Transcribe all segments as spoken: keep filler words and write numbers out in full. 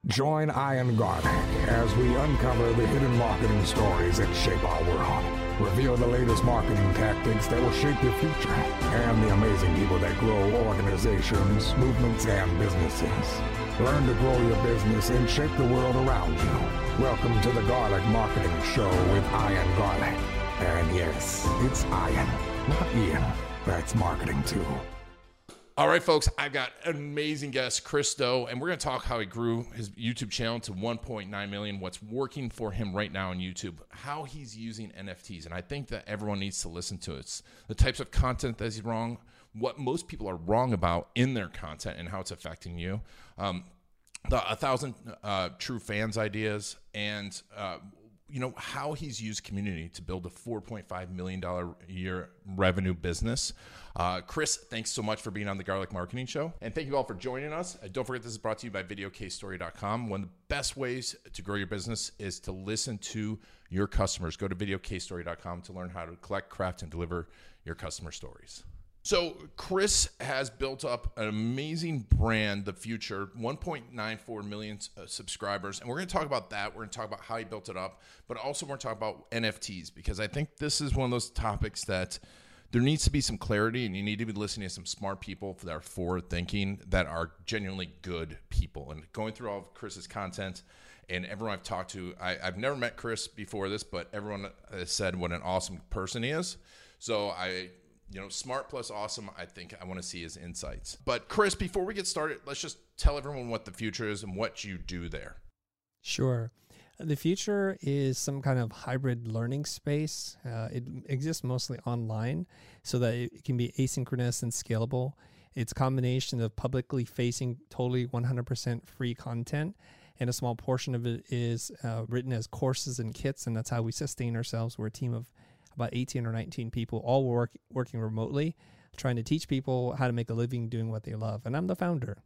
Join Ian Garlic as we uncover the hidden marketing stories that shape our world, reveal the latest marketing tactics that will shape your future, and the amazing people that grow organizations, movements, and businesses. Learn to grow your business and shape the world around you. Welcome to the Garlic Marketing Show with Ian Garlic. And yes, it's Ian, not Ian. That's marketing too. All right, folks, I've got an amazing guest, Chris Do, and we're going to talk how he grew his YouTube channel to one point nine million, what's working for him right now on YouTube, how he's using N F Ts, and I think that everyone needs to listen to it. The types of content that he's wrong, what most people are wrong about in their content and how it's affecting you, um, the a thousand uh, true fans ideas, and uh, you know how he's used community to build a four point five million dollars a year revenue business. Uh, Chris, thanks so much for being on the Garlic Marketing Show. And thank you all for joining us. Uh, don't forget this is brought to you by video case story dot com. One of the best ways to grow your business is to listen to your customers. Go to video case story dot com to learn how to collect, craft, and deliver your customer stories. So Chris has built up an amazing brand, The Futur, one point nine four million uh, subscribers. And we're going to talk about that. We're going to talk about how he built it up, but also we're going to talk about N F Ts, because I think this is one of those topics that there needs to be some clarity, and you need to be listening to some smart people that are forward thinking, that are genuinely good people. And going through all of Chris's content and everyone I've talked to, I, I've never met Chris before this, but everyone has said what an awesome person he is. So I... You know, smart plus awesome, I think I want to see his insights. But Chris, before we get started, let's just tell everyone what The Futur is and what you do there. Sure. The Futur is some kind of hybrid learning space. Uh, it exists mostly online so that it can be asynchronous and scalable. It's a combination of publicly facing, totally one hundred percent free content, and a small portion of it is uh, written as courses and kits, and that's how we sustain ourselves. We're a team of about eighteen or nineteen people, all work, working remotely, trying to teach people how to make a living doing what they love. And I'm the founder.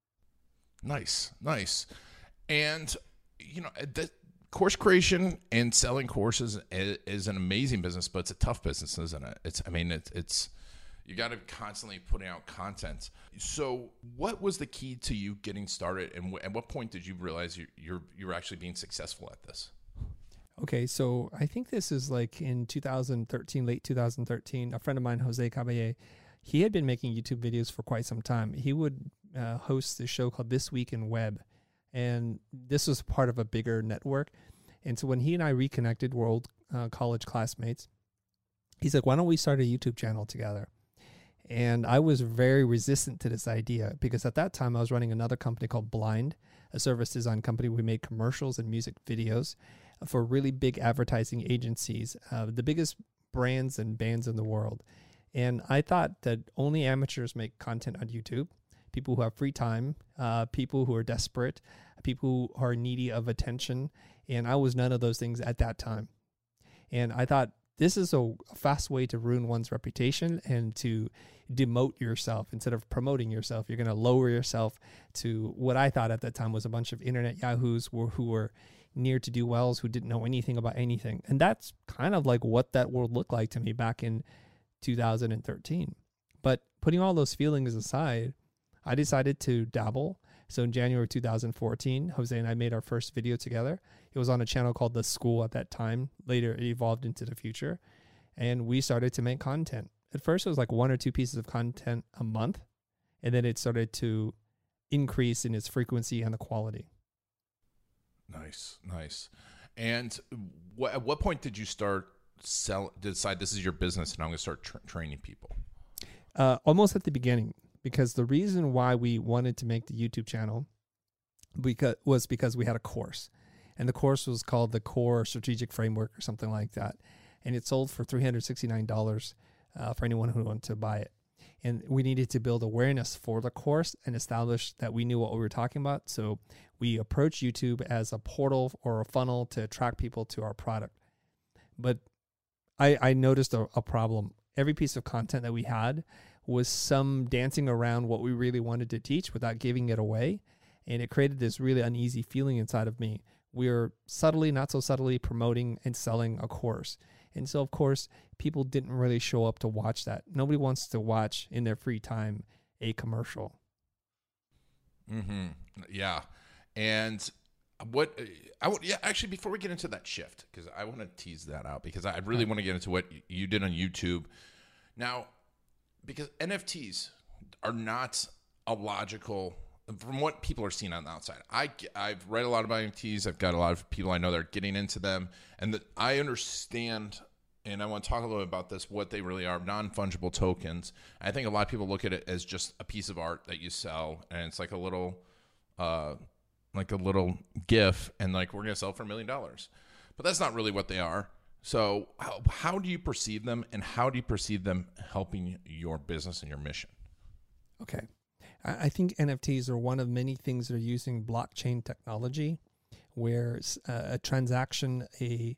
Nice, nice. And, you know, the course creation and selling courses is, is an amazing business, but it's a tough business, isn't it? It's, I mean, it's, it's you got to constantly putting out content. So what was the key to you getting started? And w- at what point did you realize you, you're, you're actually being successful at this? Okay, so I think this is like in two thousand thirteen, late two thousand thirteen, a friend of mine, Jose Caballé, he had been making YouTube videos for quite some time. He would uh, host this show called This Week in Web, and this was part of a bigger network. And so when he and I reconnected, we're old uh, college classmates, he's like, why don't we start a YouTube channel together? And I was very resistant to this idea because at that time I was running another company called Blind, a service design company. We made commercials and music videos for really big advertising agencies, uh, the biggest brands and bands in the world. And I thought that only amateurs make content on YouTube, people who have free time, uh, people who are desperate, people who are needy of attention. And I was none of those things at that time. And I thought this is a fast way to ruin one's reputation and to demote yourself. Instead of promoting yourself, you're going to lower yourself to what I thought at that time was a bunch of internet yahoos who, who were near to do wells, who didn't know anything about anything. And that's kind of like what that world looked like to me back in two thousand thirteen. But putting all those feelings aside, I decided to dabble. So in January two thousand fourteen, Jose and I made our first video together. It was on a channel called The School at that time. Later, it evolved into The Futur. And we started to make content. At first, it was like one or two pieces of content a month. And then it started to increase in its frequency and the quality. Nice, nice. And what, at what point did you start sell? Decide this is your business, and I'm going to start tra- training people? Uh, almost at the beginning, because the reason why we wanted to make the YouTube channel because was because we had a course, and the course was called the Core Strategic Framework or something like that, and it sold for three hundred sixty-nine dollars uh, for anyone who wanted to buy it. And we needed to build awareness for the course and establish that we knew what we were talking about. So we approached YouTube as a portal or a funnel to attract people to our product. But I, I noticed a, a problem. Every piece of content that we had was some dancing around what we really wanted to teach without giving it away. And it created this really uneasy feeling inside of me. We were subtly, not so subtly, promoting and selling a course. And so, of course, people didn't really show up to watch that. Nobody wants to watch in their free time a commercial. Mm-hmm. Yeah. And what I would, yeah, actually, before we get into that shift, because I want to tease that out, because I really want to get into what you did on YouTube. Now, because N F Ts are not a logical, from what people are seeing on the outside. I, I've read a lot about N F Ts. I've got a lot of people I know that are getting into them. And that I understand, and I want to talk a little bit about this, what they really are, non-fungible tokens. I think a lot of people look at it as just a piece of art that you sell, and it's like a little, uh, like a little GIF, and like, we're going to sell for a million dollars. But that's not really what they are. So how, how do you perceive them, and how do you perceive them helping your business and your mission? Okay. I think N F Ts are one of many things that are using blockchain technology, where a, a transaction, a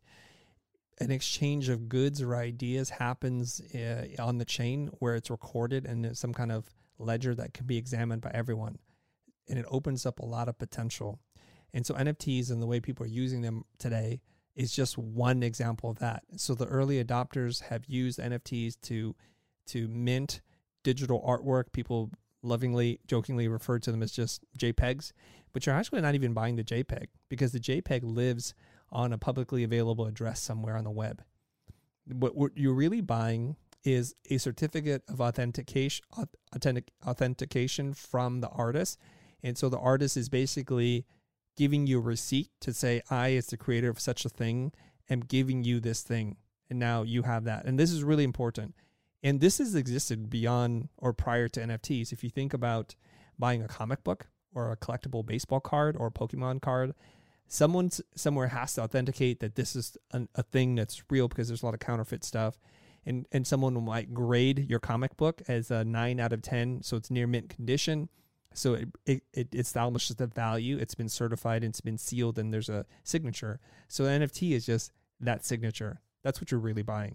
an exchange of goods or ideas happens uh, on the chain, where it's recorded in some kind of ledger that can be examined by everyone. And it opens up a lot of potential. And so N F Ts and the way people are using them today is just one example of that. So the early adopters have used N F Ts to to mint digital artwork. People lovingly, jokingly refer to them as just JPEGs, but you're actually not even buying the JPEG, because the JPEG lives on a publicly available address somewhere on the web. What, what you're really buying is a certificate of authentication, authentic, authentication from the artist. And so the artist is basically giving you a receipt to say, I, as the creator of such a thing, am giving you this thing. And now you have that. And this is really important. And this has existed beyond or prior to N F Ts. If you think about buying a comic book or a collectible baseball card or a Pokemon card, someone somewhere has to authenticate that this is an, a thing that's real, because there's a lot of counterfeit stuff. And and someone might grade your comic book as a nine out of ten, so it's near mint condition. So it, it, it establishes the value. It's been certified, and it's been sealed, and there's a signature. So N F T is just that signature. That's what you're really buying.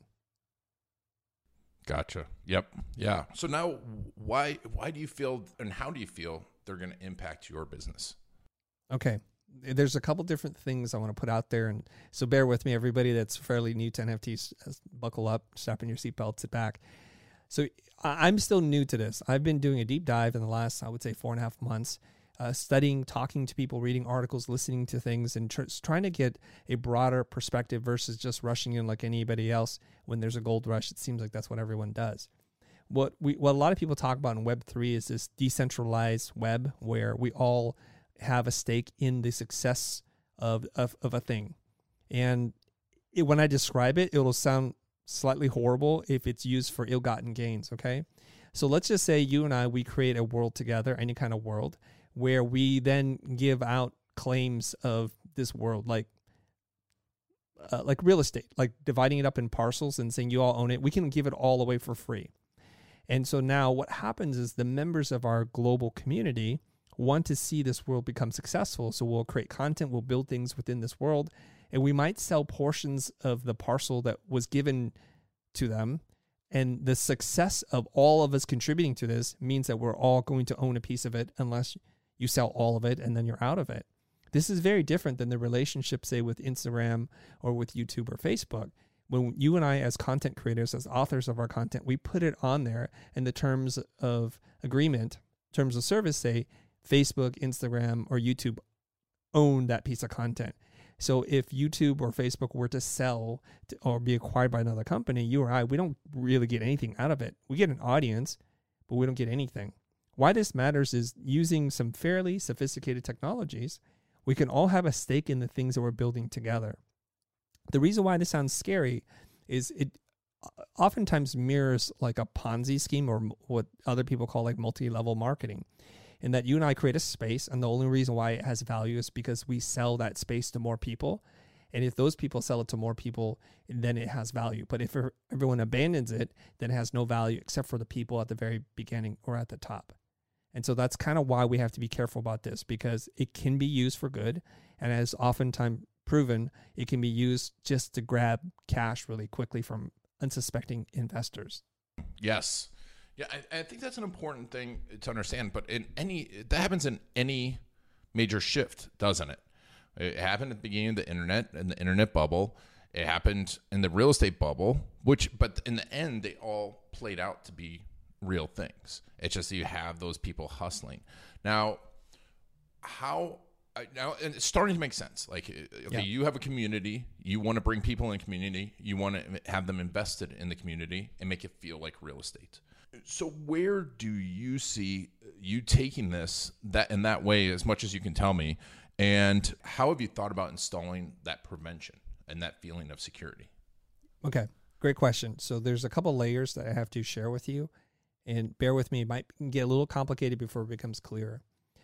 Gotcha. Yep. Yeah. So now, why why do you feel, and how do you feel they're going to impact your business? Okay. There's a couple different things I want to put out there. And so bear with me, everybody that's fairly new to N F Ts. Buckle up, strap in your seatbelt, sit back. So I'm still new to this. I've been doing a deep dive in the last, I would say, four and a half months, uh, studying, talking to people, reading articles, listening to things, and tr- trying to get a broader perspective versus just rushing in like anybody else. When there's a gold rush, it seems like that's what everyone does. What we, what a lot of people talk about in Web three is this decentralized web, where we all have a stake in the success of of, of a thing. And it, when I describe it, it'll sound slightly horrible if it's used for ill-gotten gains, okay? So let's just say you and I, we create a world together, any kind of world, where we then give out claims of this world, like uh, like real estate, like dividing it up in parcels and saying you all own it. We can give it all away for free. And so now what happens is the members of our global community want to see this world become successful. So we'll create content, we'll build things within this world, and we might sell portions of the parcel that was given to them. And the success of all of us contributing to this means that we're all going to own a piece of it, unless you sell all of it and then you're out of it. This is very different than the relationship, say, with Instagram or with YouTube or Facebook. When you and I, as content creators, as authors of our content, we put it on there, and the terms of agreement, terms of service say Facebook, Instagram, or YouTube own that piece of content. So if YouTube or Facebook were to sell to, or be acquired by another company, you or I, we don't really get anything out of it. We get an audience, but we don't get anything. Why this matters is using some fairly sophisticated technologies, we can all have a stake in the things that we're building together. The reason why this sounds scary is it oftentimes mirrors like a Ponzi scheme, or what other people call like multi-level marketing, in that you and I create a space, and the only reason why it has value is because we sell that space to more people. And if those people sell it to more people, then it has value. But if everyone abandons it, then it has no value except for the people at the very beginning or at the top. And so that's kind of why we have to be careful about this, because it can be used for good. And as oftentimes proven, it can be used just to grab cash really quickly from unsuspecting investors. Yes. Yeah, I, I think that's an important thing to understand. But in any that happens in any major shift, doesn't it? It happened at the beginning of the internet, in the internet bubble. It happened in the real estate bubble, which, but in the end, they all played out to be real things. It's just that you have those people hustling. Now, how I, now and it's starting to make sense. Like, okay, yeah. you have a community. You want to bring people in the community. You want to have them invested in the community and make it feel like real estate. So where do you see you taking this that in that way, as much as you can tell me? And how have you thought about installing that prevention and that feeling of security? Okay, great question. So there's a couple layers that I have to share with you. And bear with me, it might get a little complicated before it becomes clearer.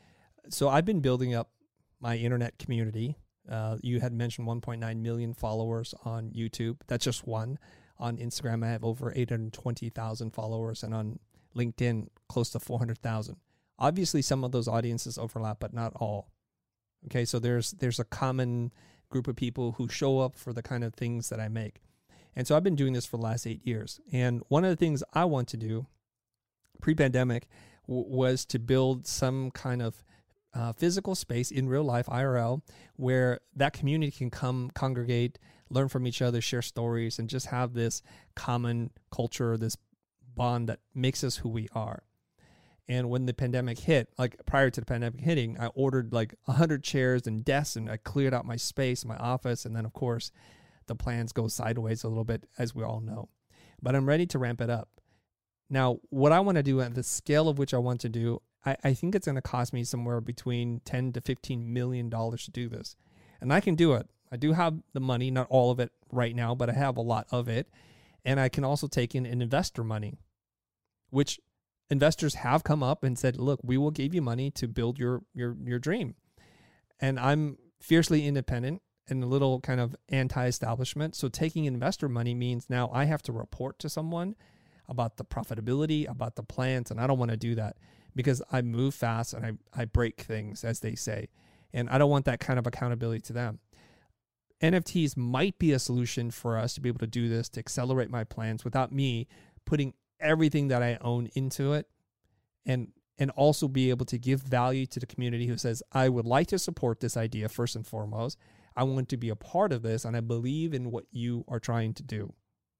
So I've been building up my internet community. Uh, you had mentioned one point nine million followers on YouTube. That's just one. On Instagram, I have over eight hundred twenty thousand followers, and on LinkedIn, close to four hundred thousand. Obviously, some of those audiences overlap, but not all. Okay, so there's there's a common group of people who show up for the kind of things that I make. And so I've been doing this for the last eight years. And one of the things I want to do pre-pandemic w- was to build some kind of Uh, physical space in real life, I R L, where that community can come, congregate, learn from each other, share stories, and just have this common culture, this bond that makes us who we are. And when the pandemic hit, like prior to the pandemic hitting, I ordered like one hundred chairs and desks, and I cleared out my space, my office, and then of course the plans go sideways a little bit, as we all know. But I'm ready to ramp it up. Now, what I want to do at the scale of which I want to do, I, I think it's going to cost me somewhere between ten to fifteen million dollars to do this. And I can do it. I do have the money, not all of it right now, but I have a lot of it. And I can also take in an investor money, which investors have come up and said, look, we will give you money to build your your your dream. And I'm fiercely independent and a little kind of anti-establishment. So taking investor money means now I have to report to someone about the profitability, about the plans, and I don't want to do that because I move fast and I, I break things, as they say, and I don't want that kind of accountability to them. N F Ts might be a solution for us to be able to do this, to accelerate my plans without me putting everything that I own into it, and and also be able to give value to the community who says, I would like to support this idea first and foremost. I want to be a part of this, and I believe in what you are trying to do.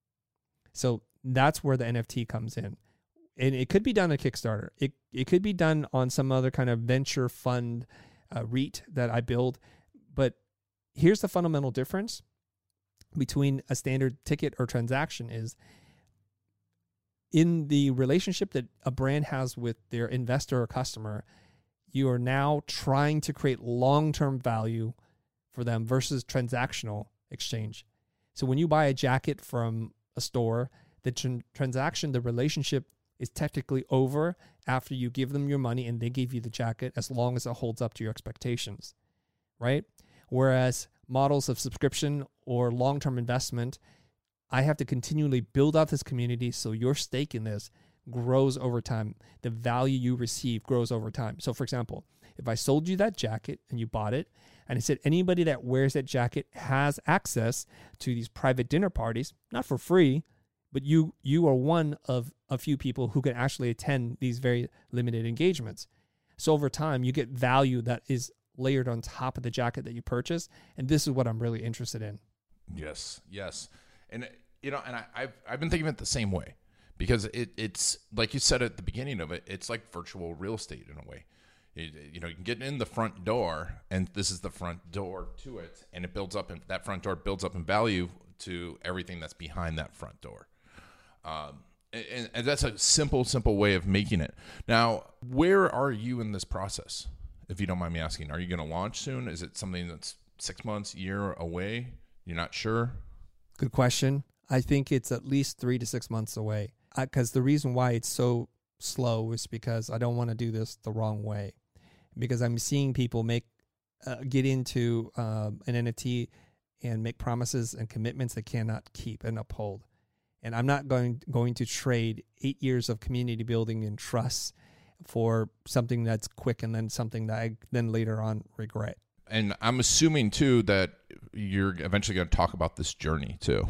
So that's where the N F T comes in. And it could be done on Kickstarter. It it could be done on some other kind of venture fund uh, REIT that I build. But here's the fundamental difference between a standard ticket or transaction is in the relationship that a brand has with their investor or customer, you are now trying to create long-term value for them versus transactional exchange. So when you buy a jacket from a store, the tr- transaction, the relationship is technically over after you give them your money and they give you the jacket, as long as it holds up to your expectations, right? Whereas models of subscription or long-term investment, I have to continually build out this community so your stake in this grows over time. The value you receive grows over time. So for example, if I sold you that jacket and you bought it, and I said anybody that wears that jacket has access to these private dinner parties, not for free, but you you are one of a few people who can actually attend these very limited engagements. So over time, you get value that is layered on top of the jacket that you purchase, and this is what I'm really interested in. Yes, yes. And you know, and I, I've I've been thinking of it the same way, because it it's like you said at the beginning of it, it's like virtual real estate in a way. You, you know, you can get in the front door, and this is the front door to it, and it builds up, and that front door builds up in value to everything that's behind that front door. Um, and, and that's a simple, simple way of making it. Now, where are you in this process? If you don't mind me asking, are you going to launch soon? Is it something that's six months, year away? You're not sure? Good question. I think it's at least three to six months away. Because the reason why it's so slow is because I don't want to do this the wrong way. Because I'm seeing people make uh, get into uh, an N F T and make promises and commitments they cannot keep and uphold. And I'm not going going to trade eight years of community building and trust for something that's quick and then something that I then later on regret. And I'm assuming, too, that you're eventually going to talk about this journey, too.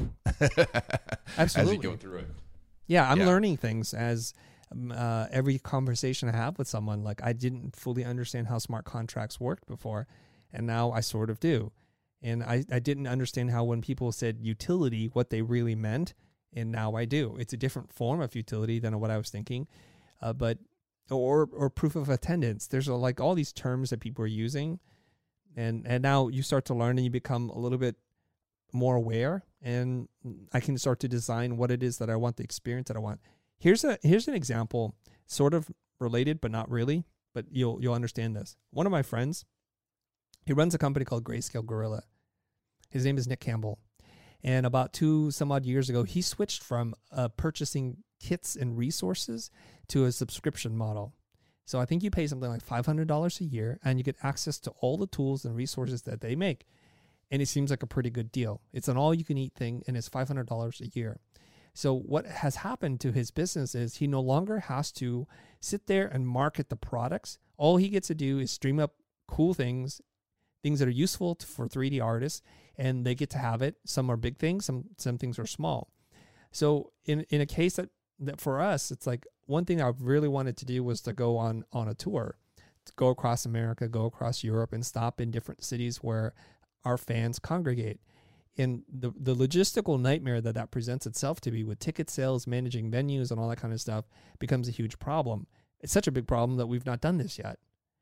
Absolutely. As you go through it. Yeah, I'm yeah. learning things as uh, every conversation I have with someone. Like, I didn't fully understand how smart contracts worked before, and now I sort of do. And I, I didn't understand how when people said utility, what they really meant, and now I do. It's a different form of utility than what I was thinking. Uh, but or or proof of attendance. There's a, like all these terms that people are using And and now you start to learn and you become a little bit more aware, and I can start to design what it is that I want, the experience that I want. Here's a here's an example, sort of related, but not really, but you'll you'll understand this. One of my friends, he runs a company called Grayscale Gorilla. His name is Nick Campbell. And about two some odd years ago, he switched from uh, purchasing kits and resources to a subscription model. So I think you pay something like five hundred dollars a year and you get access to all the tools and resources that they make. And it seems like a pretty good deal. It's an all-you-can-eat thing, and it's five hundred dollars a year. So what has happened to his business is he no longer has to sit there and market the products. All he gets to do is stream up cool things, things that are useful to, for three D artists, and they get to have it. Some are big things, some some things are small. So in, in a case that, that for us, it's like one thing I really wanted to do was to go on, on a tour, to go across America, go across Europe, and stop in different cities where our fans congregate. And the, the logistical nightmare that that presents itself to be with ticket sales, managing venues, and all that kind of stuff becomes a huge problem. It's such a big problem that we've not done this yet.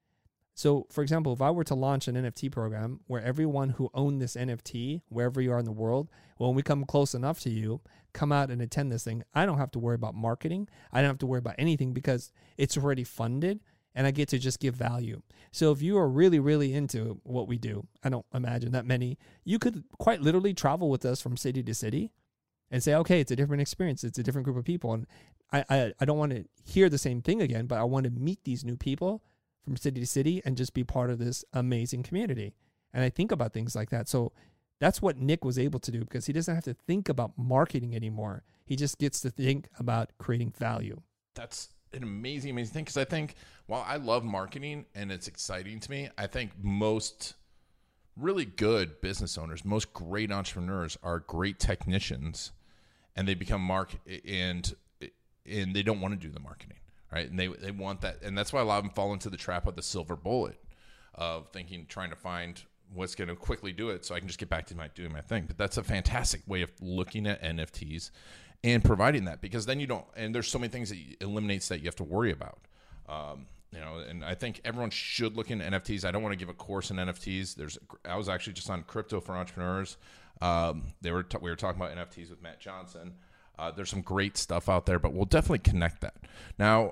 So, for example, if I were to launch an N F T program where everyone who owned this N F T, wherever you are in the world, when we come close enough to you, come out and attend this thing, I don't have to worry about marketing. I don't have to worry about anything because it's already funded and I get to just give value. So if you are really, really into what we do, I don't imagine that many, you could quite literally travel with us from city to city and say, okay, it's a different experience. It's a different group of people. And I, I, I don't want to hear the same thing again, but I want to meet these new people from city to city and just be part of this amazing community. And I think about things like that. So that's what Nick was able to do because he doesn't have to think about marketing anymore. He just gets to think about creating value. That's an amazing, amazing thing. Because I think while I love marketing and it's exciting to me, I think most really good business owners, most great entrepreneurs are great technicians, and they become mark and and they don't want to do the marketing, right? And they they want that, and that's why a lot of them fall into the trap of the silver bullet of thinking, trying to find what's going to quickly do it so I can just get back to my doing my thing. But that's a fantastic way of looking at N F Ts and providing that, because then you don't, and there's so many things that eliminates that you have to worry about. Um, you know, and I think everyone should look into N F Ts. I don't want to give a course in N F Ts. There's, I was actually just on Crypto for Entrepreneurs. Um, they were, t- we were talking about N F Ts with Matt Johnson. Uh, there's some great stuff out there, but we'll definitely connect that. Now,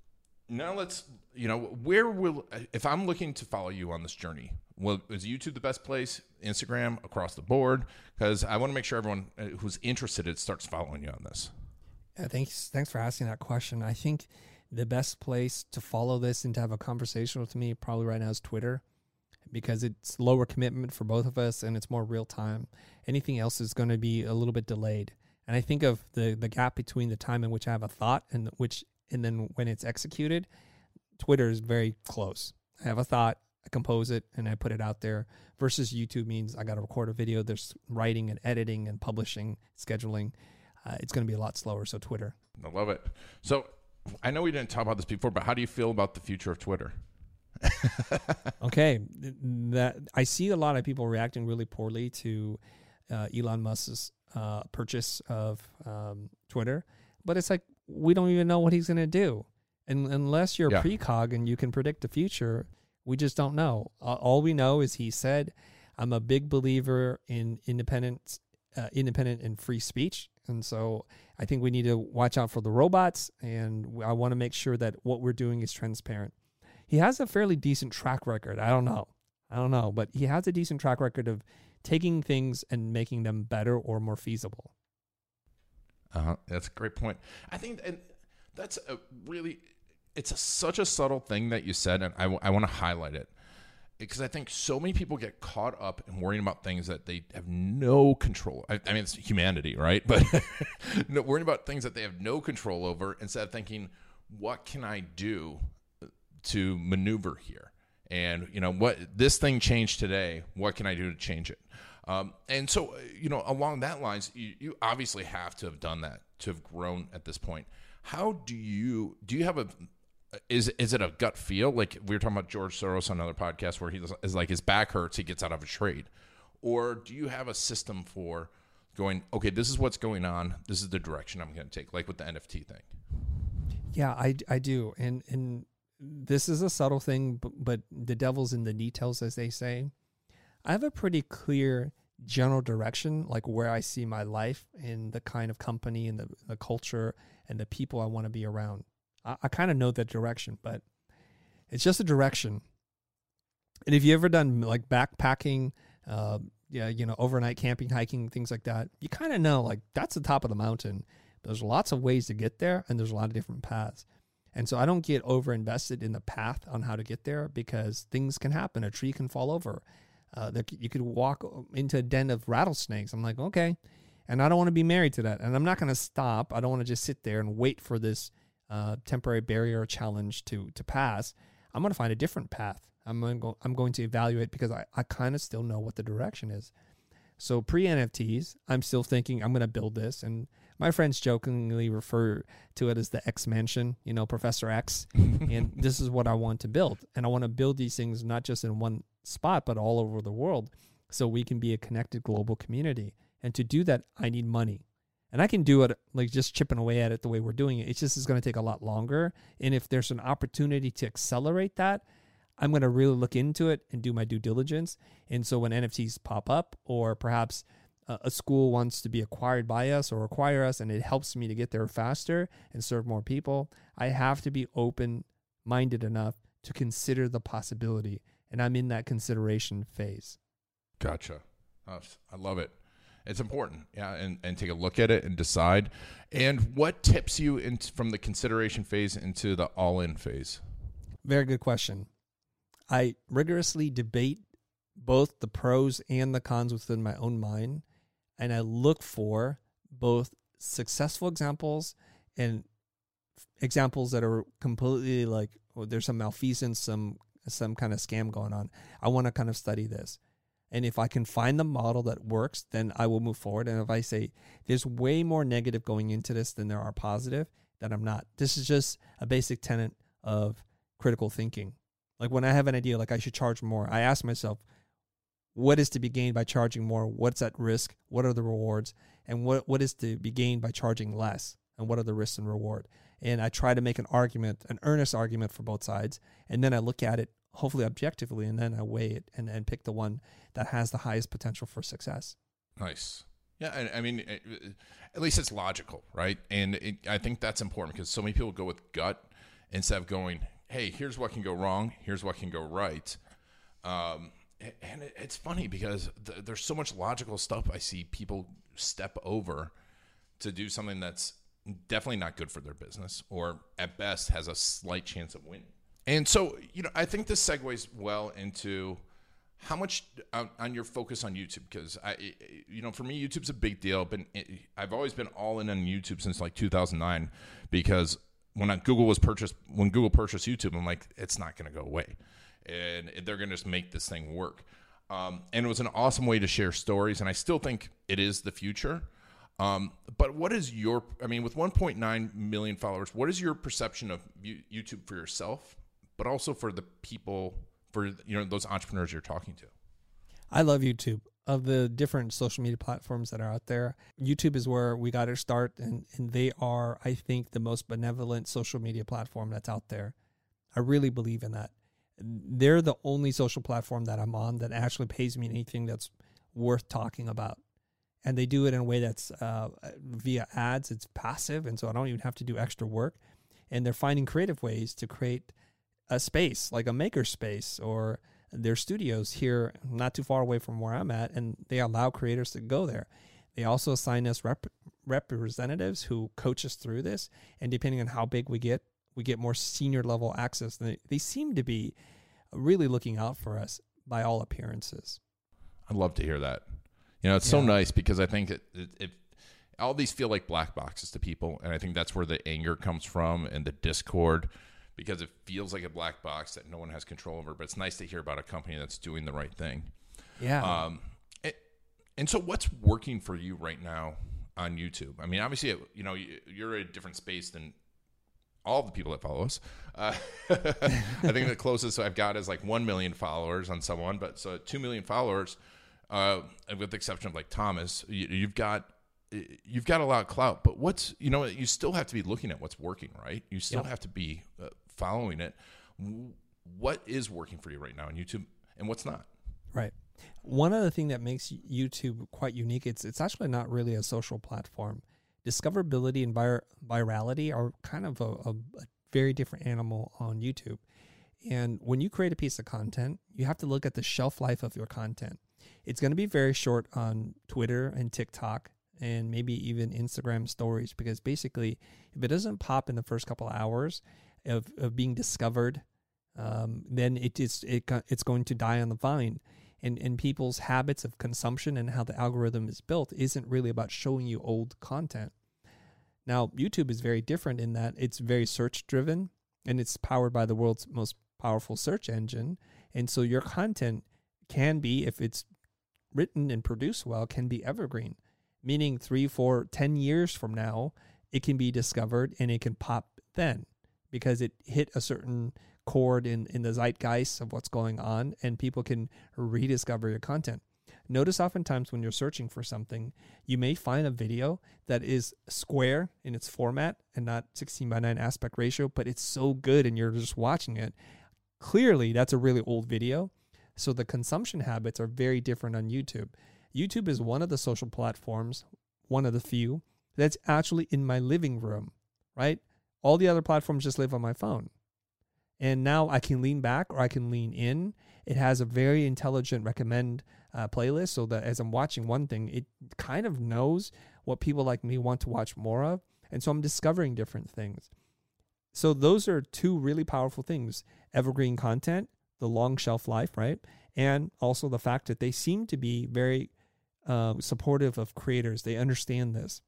now let's, you know, where will, if I'm looking to follow you on this journey, well, is YouTube the best place? Instagram, across the board? Because I want to make sure everyone who's interested in it starts following you on this. Yeah, thanks. Thanks for asking that question. I think the best place to follow this and to have a conversation with me probably right now is Twitter, because it's lower commitment for both of us and it's more real time. Anything else is going to be a little bit delayed. And I think of the the gap between the time in which I have a thought and which and then when it's executed, Twitter is very close. I have a thought, I compose it, and I put it out there, versus YouTube means I got to record a video. There's writing and editing and publishing, scheduling. Uh, it's going to be a lot slower. So Twitter. I love it. So I know we didn't talk about this before, but how do you feel about the future of Twitter? Okay. That I see a lot of people reacting really poorly to uh, Elon Musk's uh, purchase of um, Twitter, but it's like, we don't even know what he's going to do. And unless you're yeah. a precog and you can predict the future, we just don't know. Uh, all we know is he said, I'm a big believer in independent, uh, independent and free speech. And so I think we need to watch out for the robots. And I want to make sure that what we're doing is transparent. He has a fairly decent track record. I don't know. I don't know. But he has a decent track record of taking things and making them better or more feasible. Uh-huh. That's a great point. I think and that's a really, it's a, such a subtle thing that you said, and I, w- I want to highlight it, because I think so many people get caught up in worrying about things that they have no control. I, I mean, it's humanity, right? But no, worrying about things that they have no control over, instead of thinking, what can I do to maneuver here? And, you know, what this thing changed today, what can I do to change it? Um, and so, you know, along that lines, you, you obviously have to have done that to have grown at this point. How do you, do you have a, is is it a gut feel? Like we were talking about George Soros on another podcast where he is like, his back hurts, he gets out of a trade. Or do you have a system for going, okay, this is what's going on, this is the direction I'm going to take, like with the N F T thing? Yeah, I, I do. And, and this is a subtle thing, but, but the devil's in the details, as they say. I have a pretty clear general direction, like where I see my life and the kind of company and the, the culture and the people I want to be around. I, I kind of know that direction, but it's just a direction. And if you ever done like backpacking, uh, yeah, you know, overnight camping, hiking, things like that, you kind of know like that's the top of the mountain. There's lots of ways to get there, and there's a lot of different paths. And so I don't get over invested in the path on how to get there because things can happen. A tree can fall over. Uh, there, you could walk into a den of rattlesnakes. I'm like, okay. And I don't want to be married to that. And I'm not going to stop. I don't want to just sit there and wait for this uh, temporary barrier or challenge to to pass. I'm going to find a different path. I'm going to go, I'm going to evaluate because I, I kind of still know what the direction is. So pre-N F Ts, I'm still thinking I'm going to build this. And my friends jokingly refer to it as the X Mansion, you know, Professor X. And this is what I want to build. And I want to build these things not just in one spot, but all over the world so we can be a connected global community. And to do that, I need money. And I can do it like just chipping away at it the way we're doing it. It just is going to take a lot longer. And if there's an opportunity to accelerate that, I'm going to really look into it and do my due diligence. And so when N F Ts pop up, or perhaps uh, a school wants to be acquired by us or acquire us, and it helps me to get there faster and serve more people, I have to be open-minded enough to consider the possibility. And I'm in that consideration phase. Gotcha. Oh, I love it. It's important. Yeah. And, and take a look at it and decide. And what tips you into, from the consideration phase into the all-in phase? Very good question. I rigorously debate both the pros and the cons within my own mind, and I look for both successful examples and examples that are completely like, oh, there's some malfeasance, some some kind of scam going on. I want to kind of study this. And if I can find the model that works, then I will move forward. And if I say there's way more negative going into this than there are positive, then I'm not. This is just a basic tenet of critical thinking. Like when I have an idea, like I should charge more, I ask myself, what is to be gained by charging more? What's at risk? What are the rewards? And what, what is to be gained by charging less? And what are the risks and reward? And I try to make an argument, an earnest argument for both sides. And then I look at it, hopefully objectively, and then I weigh it and, and pick the one that has the highest potential for success. Nice. Yeah, I, I mean, it, at least it's logical, right? And it, I think that's important because so many people go with gut instead of going, hey, here's what can go wrong, here's what can go right. Um, and it, it's funny because th- there's so much logical stuff I see people step over to do something that's definitely not good for their business or at best has a slight chance of winning. And so, you know, I think this segues well into how much on, on your focus on YouTube, because I, you know, for me, YouTube's a big deal. But I've always been all in on YouTube since like two thousand nine, because when I, Google was purchased, when Google purchased YouTube, I'm like, it's not going to go away, and they're going to just make this thing work. Um, and it was an awesome way to share stories, and I still think it is the future. Um, but what is your, I mean, with one point nine million followers, what is your perception of YouTube for yourself, but also for the people, for, you know, those entrepreneurs you're talking to? I love YouTube. Of the different social media platforms that are out there, YouTube is where we got to start, and, and they are, I think, the most benevolent social media platform that's out there. I really believe in that. They're the only social platform that I'm on that actually pays me anything that's worth talking about. And they do it in a way that's uh, via ads. It's passive, and so I don't even have to do extra work. And they're finding creative ways to create a space, like a maker space, or their studios here not too far away from where I'm at, and they allow creators to go there. They also assign us rep- representatives who coach us through this, and depending on how big we get, we get more senior level access. They, they seem to be really looking out for us by all appearances. I'd love to hear that. You know, it's yeah. so nice because I think it, it, it all these feel like black boxes to people, and I think that's where the anger comes from and the discord, because it feels like a black box that no one has control over. But it's nice to hear about a company that's doing the right thing. Yeah. Um, and, and so what's working for you right now on YouTube? I mean, obviously, you know, you're in a different space than all the people that follow us. Uh, I think the closest I've got is like one million followers on someone. But so two million followers, uh, with the exception of like Thomas, you, you've got you've got a lot of clout. But what's, you know, you still have to be looking at what's working, right? You still yep. have to be uh, following it. What is working for you right now on YouTube and what's not? Right. One other thing that makes YouTube quite unique, it's it's actually not really a social platform. Discoverability and vir- virality are kind of a, a, a very different animal on YouTube. And when you create a piece of content, you have to look at the shelf life of your content. It's going to be very short on Twitter and TikTok and maybe even Instagram stories, because basically if it doesn't pop in the first couple of hours of, of being discovered, um, then it is, it, it's going to die on the vine. And, and people's habits of consumption and how the algorithm is built isn't really about showing you old content. Now, YouTube is very different in that it's very search driven and it's powered by the world's most powerful search engine. And so your content can be, if it's written and produced well, can be evergreen, meaning three, four, ten years from now, it can be discovered and it can pop then because it hit a certain chord in, in the zeitgeist of what's going on, and people can rediscover your content. Notice oftentimes when you're searching for something, you may find a video that is square in its format and not sixteen by nine aspect ratio, but it's so good and you're just watching it. Clearly, that's a really old video. So the consumption habits are very different on YouTube. YouTube is one of the social platforms, one of the few, that's actually in my living room, right? All the other platforms just live on my phone. And now I can lean back or I can lean in. It has a very intelligent recommend uh, playlist so that as I'm watching one thing, it kind of knows what people like me want to watch more of. And so I'm discovering different things. So those are two really powerful things. Evergreen content, the long shelf life, right? And also the fact that they seem to be very uh, supportive of creators. They understand this.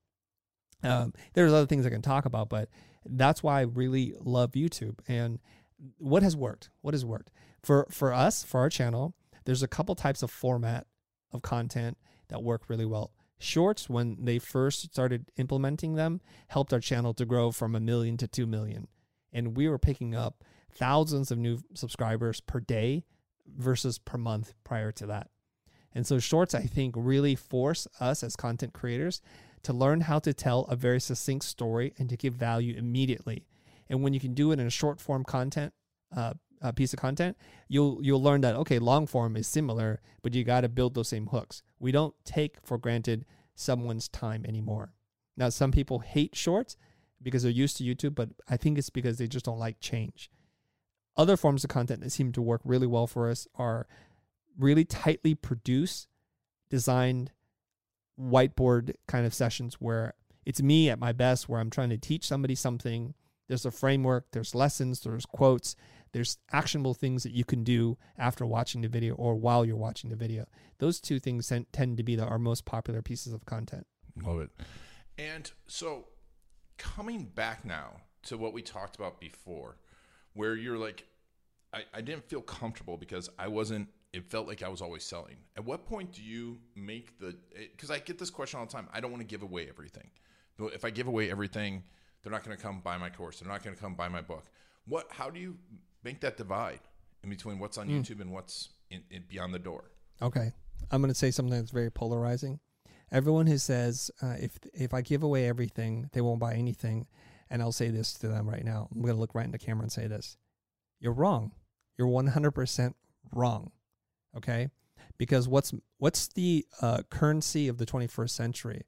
Um, there's other things I can talk about, but that's why I really love YouTube. And what has worked? What has worked? For for us, for our channel, there's a couple types of format of content that work really well. Shorts, when they first started implementing them, helped our channel to grow from a million to two million. And we were picking up thousands of new subscribers per day versus per month prior to that. And so shorts, I think, really force us as content creators to learn how to tell a very succinct story and to give value immediately. And when you can do it in a short form content, uh, a piece of content, you'll you'll learn that, okay, long form is similar, but you got to build those same hooks. We don't take for granted someone's time anymore. Now, some people hate shorts because they're used to YouTube, but I think it's because they just don't like change. Other forms of content that seem to work really well for us are really tightly produced, designed whiteboard kind of sessions where it's me at my best, where I'm trying to teach somebody something. There's a framework, there's lessons, there's quotes, there's actionable things that you can do after watching the video or while you're watching the video. Those two things tend to be the, our most popular pieces of content. Love it. And so coming back now to what we talked about before, where you're like, I, I didn't feel comfortable because I wasn't, it felt like I was always selling. At what point do you make the, because I get this question all the time, I don't want to give away everything. But if I give away everything, they're not going to come buy my course. They're not going to come buy my book. What? How do you make that divide in between what's on mm. YouTube and what's in, in beyond the door? Okay. I'm going to say something that's very polarizing. Everyone who says, uh, if if I give away everything, they won't buy anything. And I'll say this to them right now. I'm going to look right in the camera and say this. You're wrong. You're one hundred percent wrong. Okay? Because what's what's the uh, currency of the twenty-first century?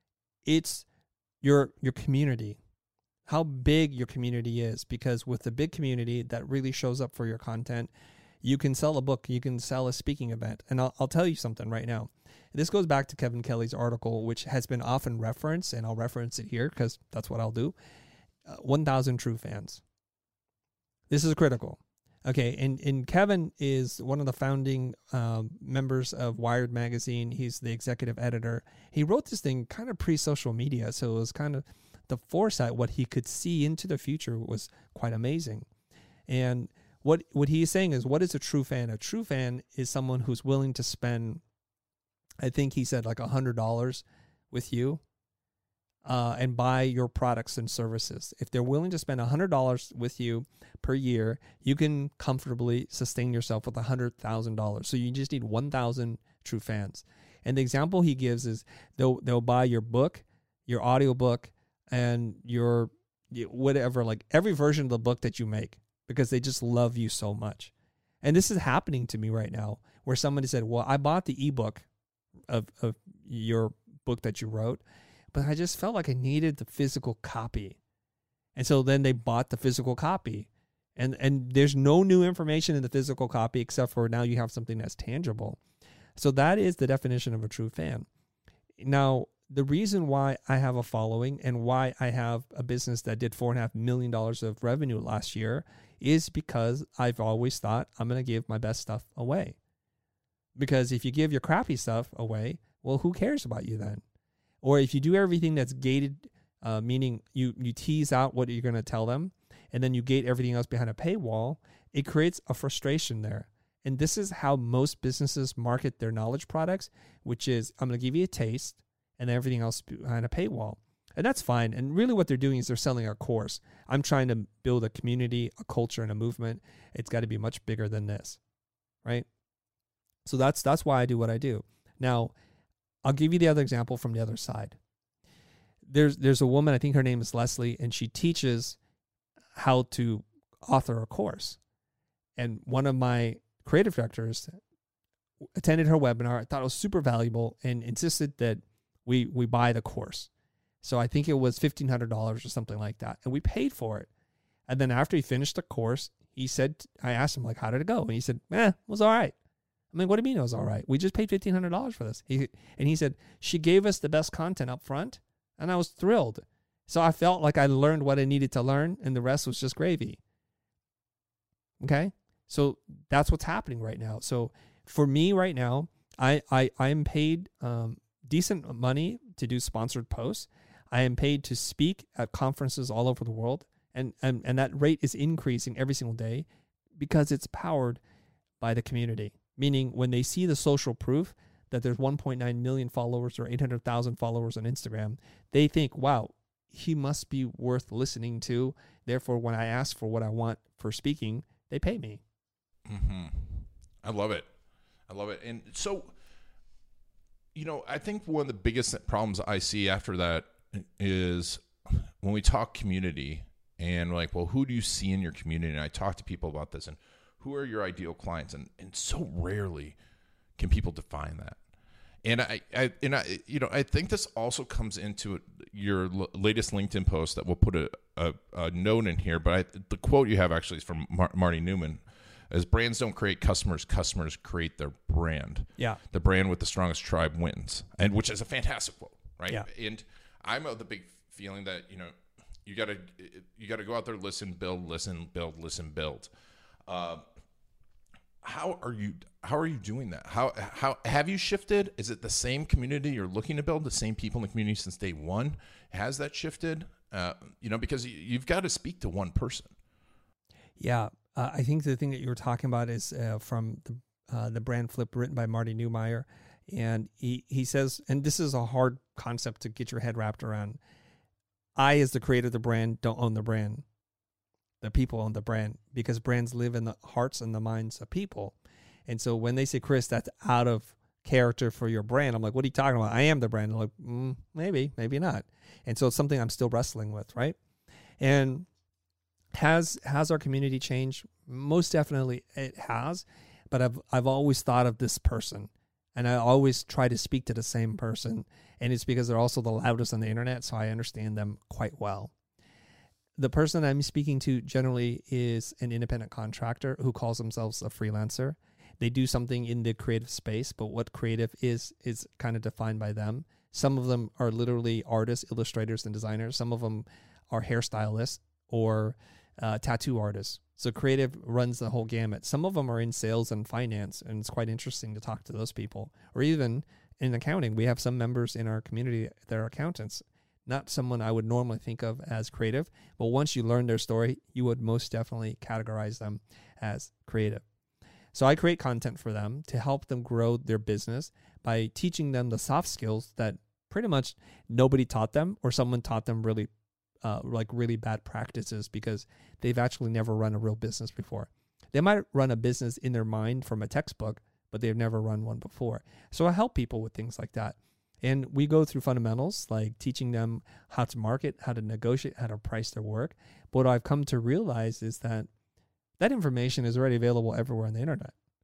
It's your your community. How big your community is, because with a big community that really shows up for your content, you can sell a book, you can sell a speaking event. And I'll, I'll tell you something right now. This goes back to Kevin Kelly's article, which has been often referenced, and I'll reference it here because that's what I'll do. Uh, one thousand true fans. This is critical. Okay, and, and Kevin is one of the founding um, members of Wired Magazine. He's the executive editor. He wrote this thing kind of pre-social media, so it was kind of the foresight, what he could see into the future was quite amazing. And what what he is saying is, what is a true fan? A true fan is someone who's willing to spend, I think he said like one hundred dollars with you uh, and buy your products and services. If they're willing to spend one hundred dollars with you per year, you can comfortably sustain yourself with one hundred thousand dollars. So you just need one thousand true fans. And the example he gives is they'll, they'll buy your book, your audiobook, and your whatever, like every version of the book that you make, because they just love you so much. And this is happening to me right now. where somebody said, well, I bought the ebook of, of your book that you wrote, but I just felt like I needed the physical copy. And so then they bought the physical copy. And and there's no new information in the physical copy except for now you have something that's tangible. So that is the definition of a true fan. Now, the reason why I have a following and why I have a business that did four and a half million dollars of revenue last year is because I've always thought I'm going to give my best stuff away. Because if you give your crappy stuff away, well, who cares about you then? Or if you do everything that's gated, uh, meaning you, you tease out what you're going to tell them, and then you gate everything else behind a paywall, it creates a frustration there. And this is how most businesses market their knowledge products, which is, I'm going to give you a taste and everything else behind a paywall. And that's fine. And really what they're doing is they're selling a course. I'm trying to build a community, a culture, and a movement. It's got to be much bigger than this, right? So that's that's why I do what I do. Now, I'll give you the other example from the other side. There's there's a woman, I think her name is Leslie, and she teaches how to author a course. And one of my creative directors attended her webinar, thought it was super valuable, and insisted that we we buy the course. So I think it was fifteen hundred dollars or something like that. And we paid for it. And then after he finished the course, he said, I asked him, like, how did it go? And he said, eh, it was all right. I'm like, what do you mean it was all right? We just paid fifteen hundred dollars for this. He, and he said, she gave us the best content up front, and I was thrilled. So I felt like I learned what I needed to learn, and the rest was just gravy. Okay? So that's what's happening right now. So for me right now, I, I, I am paid um, decent money to do sponsored posts. I am paid to speak at conferences all over the world, and, and, and that rate is increasing every single day because it's powered by the community. Meaning when they see the social proof that there's one point nine million followers or eight hundred thousand followers on Instagram, they think, wow, he must be worth listening to. Therefore, when I ask for what I want for speaking, they pay me. Mm-hmm. I love it. I love it. And so, you know, I think one of the biggest problems I see after that is when we talk community and like, well, who do you see in your community? And I talk to people about this and who are your ideal clients? And, and so rarely can people define that. And I, I, and I, you know, I think this also comes into your l- latest LinkedIn post that we'll put a, a, a note in here. But I, the quote you have actually is from Mar- Marty Newman, as brands don't create customers, customers create their brand. Yeah. The brand with the strongest tribe wins, and which is a fantastic quote, right? Yeah. And I'm of the big feeling that, you know, you gotta, you gotta go out there, listen, build, listen, build, listen, build. Uh, How are you? How are you doing that? How how have you shifted? Is it the same community you're looking to build? The same people in the community since day one? Has that shifted? Uh, you know, because you've got to speak to one person. Yeah, uh, I think the thing that you were talking about is uh, from the uh, the brand flip written by Marty Neumeier, and he he says, and this is a hard concept to get your head wrapped around. I, as the creator of the brand, don't own the brand. The people own the brand, because brands live in the hearts and the minds of people. And so when they say, Chris, that's out of character for your brand, I'm like, what are you talking about? I am the brand. I'm like, mm, maybe, maybe not. And so it's something I'm still wrestling with, right? And has has our community changed? Most definitely it has. But I've I've always thought of this person, and I always try to speak to the same person. And it's because they're also the loudest on the internet, so I understand them quite well. The person I'm speaking to generally is an independent contractor who calls themselves a freelancer. They do something in the creative space, but what creative is, is kind of defined by them. Some of them are literally artists, illustrators, and designers. Some of them are hairstylists or uh, tattoo artists. So creative runs the whole gamut. Some of them are in sales and finance, and it's quite interesting to talk to those people. Or even in accounting, we have some members in our community that are accountants. Not someone I would normally think of as creative, but once you learn their story, you would most definitely categorize them as creative. So I create content for them to help them grow their business by teaching them the soft skills that pretty much nobody taught them, or someone taught them really, uh, like really bad practices because they've actually never run a real business before. They might run a business in their mind from a textbook, but they've never run one before. So I help people with things like that. And we go through fundamentals like teaching them how to market, how to negotiate, how to price their work. But what I've come to realize is that that information is already available everywhere on the internet.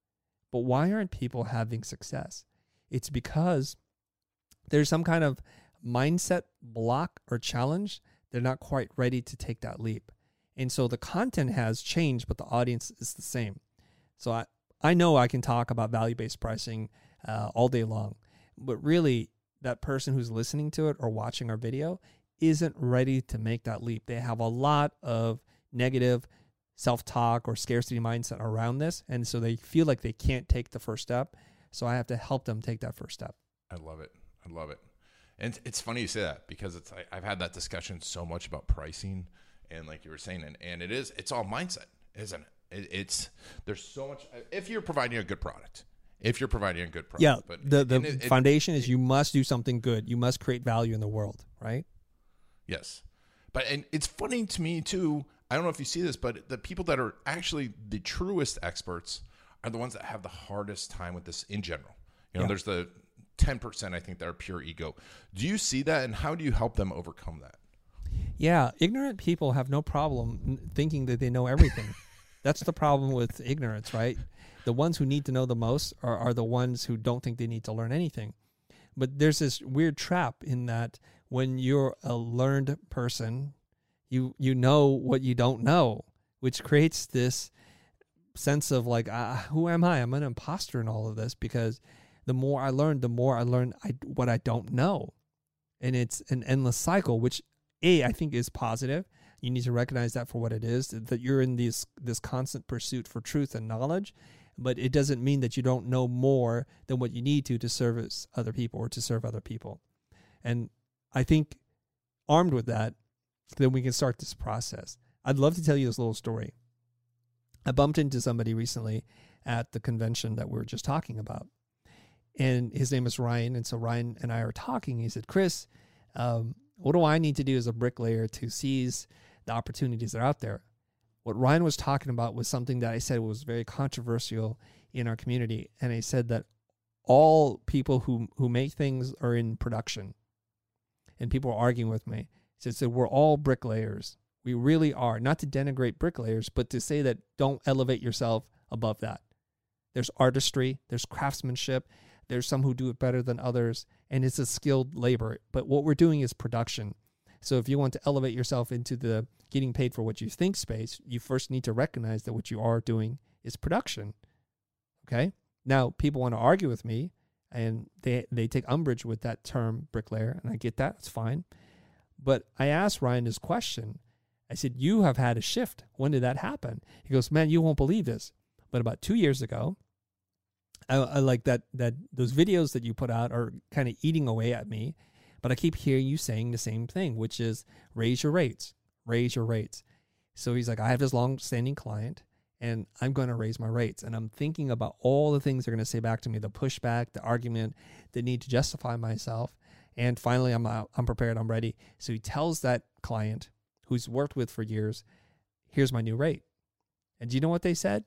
But why aren't people having success? It's because there's some kind of mindset block or challenge. They're not quite ready to take that leap. And so the content has changed, but the audience is the same. So I, I know I can talk about value-based pricing uh, all day long, but really that person who's listening to it or watching our video isn't ready to make that leap. They have a lot of negative self-talk or scarcity mindset around this, and so they feel like they can't take the first step. So I have to help them take that first step. I love it. I love it. And it's funny you say that, because it's I, I've had that discussion so much about pricing, and like you were saying, and, and it is it's all mindset, isn't it? it? It's there's so much. If you're providing a good product, if you're providing a good product, yeah. But the the it, foundation it, is you must do something good. You must create value in the world, right? Yes, but and it's funny to me too. I don't know if you see this, but the people that are actually the truest experts are the ones that have the hardest time with this in general. You know, yeah. There's the ten percent, I think, that are pure ego. Do you see that, and how do you help them overcome that? Yeah, ignorant people have no problem thinking that they know everything. That's the problem with ignorance, right? The ones who need to know the most are, are the ones who don't think they need to learn anything. But there's this weird trap in that when you're a learned person, you you know what you don't know, which creates this sense of like, ah, who am I? I'm an imposter in all of this, because the more I learn, the more I learn I, what I don't know. And it's an endless cycle, which A, I think is positive. You need to recognize that for what it is, that you're in this, this constant pursuit for truth and knowledge, but it doesn't mean that you don't know more than what you need to to service other people or to serve other people. And I think armed with that, then we can start this process. I'd love to tell you this little story. I bumped into somebody recently at the convention that we were just talking about. And his name is Ryan. And so Ryan and I are talking. He said, Chris, um, what do I need to do as a bricklayer to seize the opportunities that are out there? What Ryan was talking about was something that I said was very controversial in our community. And I said that all people who, who make things are in production. And people were arguing with me. He said, so we're all bricklayers. We really are. Not to denigrate bricklayers, but to say that don't elevate yourself above that. There's artistry, there's craftsmanship, there's some who do it better than others, and it's a skilled labor. But what we're doing is production. So if you want to elevate yourself into the getting paid for what you think space, you first need to recognize that what you are doing is production. Okay? Now, people want to argue with me, and they, they take umbrage with that term bricklayer, and I get that. It's fine. But I asked Ryan this question. I said, you have had a shift. When did that happen? He goes, man, you won't believe this. But about two years ago, I, I like that, that those videos that you put out are kind of eating away at me. But I keep hearing you saying the same thing, which is raise your rates, raise your rates. So he's like, I have this long-standing client, and I'm going to raise my rates. And I'm thinking about all the things they're going to say back to me, the pushback, the argument, the need to justify myself. And finally, I'm out, I'm prepared, I'm ready. So he tells that client who's worked with for years, here's my new rate. And do you know what they said?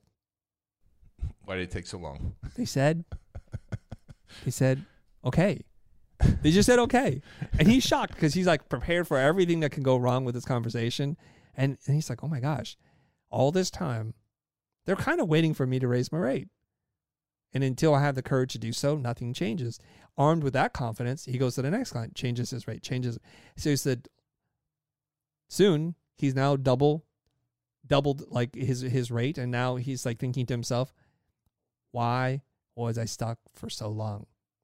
Why did it take so long? They said, they said, okay. They just said, okay. And he's shocked because he's like prepared for everything that can go wrong with this conversation. And, and he's like, oh my gosh, all this time, they're kind of waiting for me to raise my rate. And until I have the courage to do so, nothing changes. Armed with that confidence, he goes to the next client, changes his rate, changes. So he said, soon he's now double, doubled like his, his rate. And now he's like thinking to himself, why was I stuck for so long?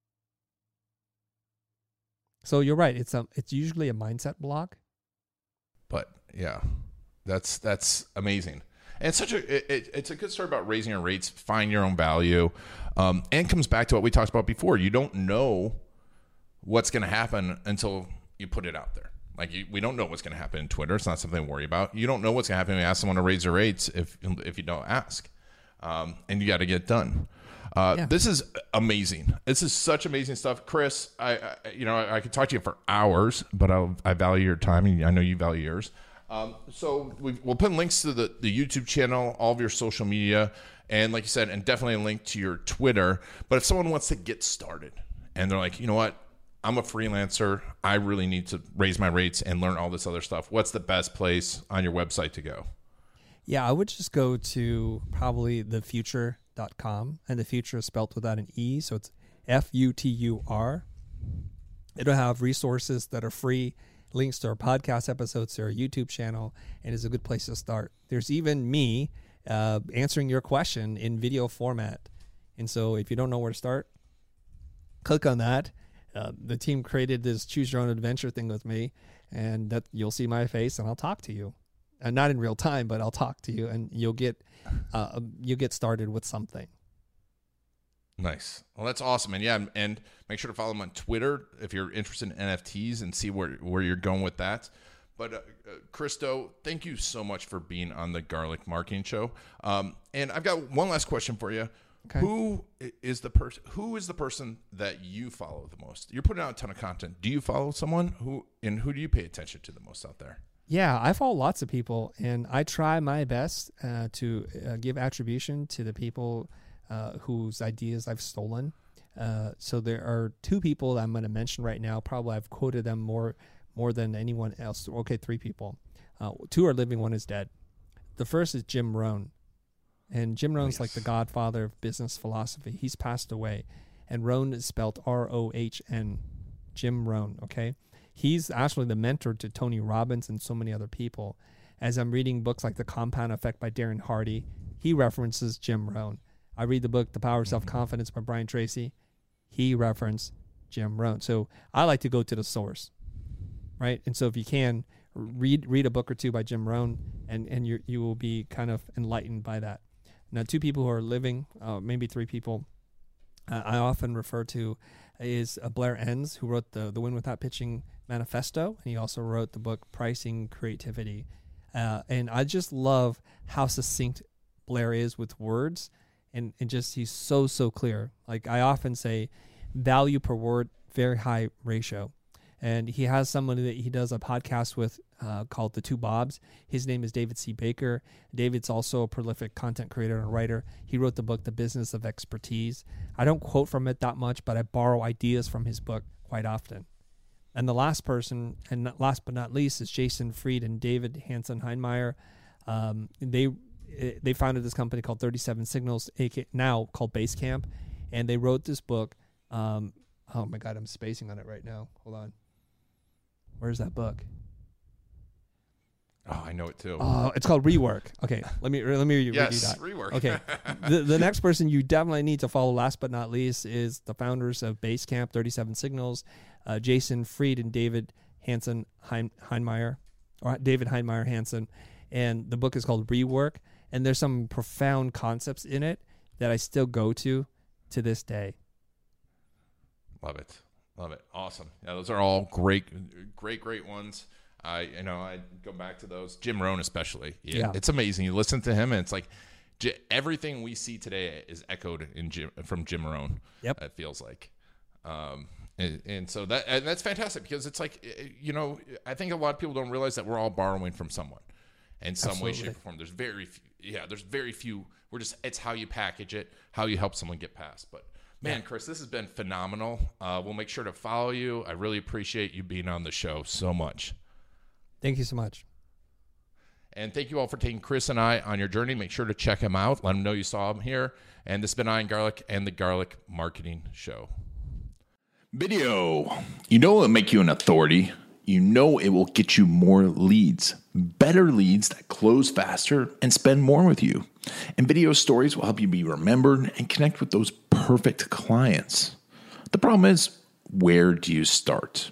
So you're right. It's a, it's usually a mindset block. But yeah, that's, that's amazing. And it's such a, it, it, it's a good story about raising your rates, find your own value. Um, and comes back to what we talked about before. You don't know what's going to happen until you put it out there. Like you, we don't know what's going to happen in Twitter. It's not something to worry about. You don't know what's going to happen when you ask someone to raise their rates if, if you don't ask. Um, and you got to get done. Uh, yeah. This is amazing. This is such amazing stuff, Chris. I, I you know, I, I could talk to you for hours, but I'll, I value your time, and I know you value yours. Um, so we've, we'll put links to the, the YouTube channel, all of your social media, and like you said, and definitely a link to your Twitter. But if someone wants to get started and they're like, you know what, I'm a freelancer, I really need to raise my rates and learn all this other stuff, what's the best place on your website to go? Yeah, I would just go to probably the future dot com, and the future is spelled without an E, so it's F U T U R. It'll have resources that are free, links to our podcast episodes, to our YouTube channel, and is a good place to start. There's even me uh, answering your question in video format. And so if you don't know where to start, click on that. Uh, the team created this choose your own adventure thing with me, and that you'll see my face and I'll talk to you. And not in real time, but I'll talk to you, and you'll get uh, you'll get started with something. Nice. Well, that's awesome. And yeah, and make sure to follow him on Twitter if you're interested in N F Ts and see where, where you're going with that. But uh, uh, Cristo, thank you so much for being on the Garlic Marketing Show. Um, and I've got one last question for you. Okay. Who is the person? Who is the person that you follow the most? You're putting out a ton of content. Do you follow someone who, and who do you pay attention to the most out there? Yeah, I follow lots of people, and I try my best uh, to uh, give attribution to the people Uh, whose ideas I've stolen. Uh, so there are two people that I'm going to mention right now. Probably I've quoted them more more than anyone else. Okay, three people. Uh, two are living, one is dead. The first is Jim Rohn. And Jim Rohn's oh, yes. like the godfather of business philosophy. He's passed away. And Rohn is spelled R O H N. Jim Rohn, okay? He's actually the mentor to Tony Robbins and so many other people. As I'm reading books like The Compound Effect by Darren Hardy, he references Jim Rohn. I read the book, The Power of Self-Confidence by Brian Tracy. He referenced Jim Rohn. So I like to go to the source, right? And so if you can, read read a book or two by Jim Rohn, and, and you you will be kind of enlightened by that. Now, two people who are living, uh, maybe three people, uh, I often refer to is uh, Blair Enns, who wrote the, the Win Without Pitching Manifesto, and he also wrote the book Pricing Creativity. Uh, and I just love how succinct Blair is with words. And, and just he's so, so clear. Like I often say, value per word, very high ratio. And he has somebody that he does a podcast with uh, called The Two Bobs. His name is David C. Baker. David's also a prolific content creator and writer. He wrote the book, The Business of Expertise. I don't quote from it that much, but I borrow ideas from his book quite often. And the last person, and last but not least, is Jason Fried and David Hansen Heinemeier. Um, they They founded this company called thirty-seven Signals, now called Basecamp, and they wrote this book. Um, oh my God, I'm spacing on it right now. Hold on. Where's that book? Oh, I know it too. Oh, it's called Rework. Okay, let me let me read yes, you that. Rework. Okay, the the next person you definitely need to follow, last but not least, is the founders of Basecamp, thirty-seven Signals, uh, Jason Fried and David Hansen Hein, Heinemeier, or David Heinemeier Hansen, and the book is called Rework. And there's some profound concepts in it that I still go to to this day. Love it. Love it. Awesome. Yeah, those are all great, great, great ones. I, you know, I go back to those. Jim Rohn especially. Yeah, yeah. It's amazing. You listen to him and it's like j- everything we see today is echoed in Jim, from Jim Rohn. Yep. It feels like. Um, and, and so that and that's fantastic because it's like, you know, I think a lot of people don't realize that we're all borrowing from someone. In some Absolutely. way, shape, or form. There's very few, yeah, there's very few. We're just, it's how you package it, how you help someone get past. But man, yeah. Chris, this has been phenomenal. Uh, we'll make sure to follow you. I really appreciate you being on the show so much. Thank you so much. And thank you all for taking Chris and I on your journey. Make sure to check him out. Let him know you saw him here. And this has been Ian Garlic and the Garlic Marketing Show. Video. You know it'll make you an authority. You know it will get you more leads, better leads that close faster and spend more with you. And video stories will help you be remembered and connect with those perfect clients. The problem is, where do you start?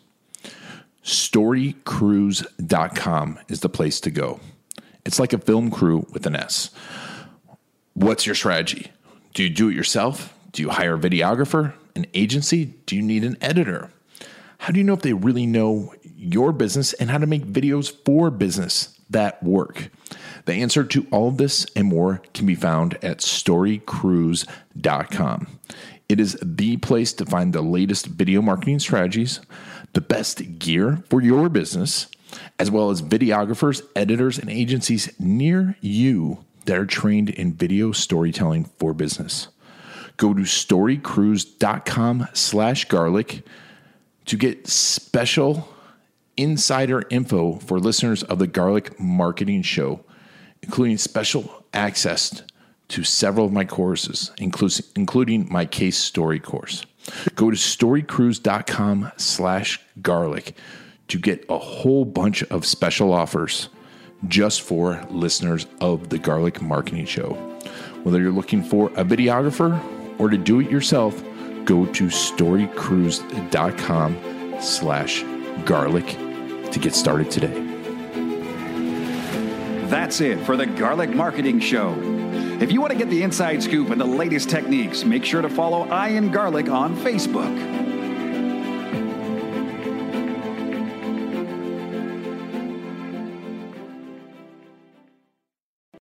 story crews dot com is the place to go. It's like a film crew with an S. What's your strategy? Do you do it yourself? Do you hire a videographer, an agency? Do you need an editor? How do you know if they really know your business and how to make videos for business that work? The answer to all of this and more can be found at story crews dot com. It is the place to find the latest video marketing strategies, the best gear for your business, as well as videographers, editors, and agencies near you that are trained in video storytelling for business. Go to story crews dot com slash garlic to get special insider info for listeners of the Garlic Marketing Show, including special access to several of my courses, including including my case story course. Go to storycruise.com slash garlic to get a whole bunch of special offers just for listeners of the Garlic Marketing Show. Whether you're looking for a videographer or to do it yourself, go to storycruise.com slash garlic to get started today. That's it for the Garlic Marketing Show. If you want to get the inside scoop and the latest techniques, make sure to follow Ian Garlic on Facebook.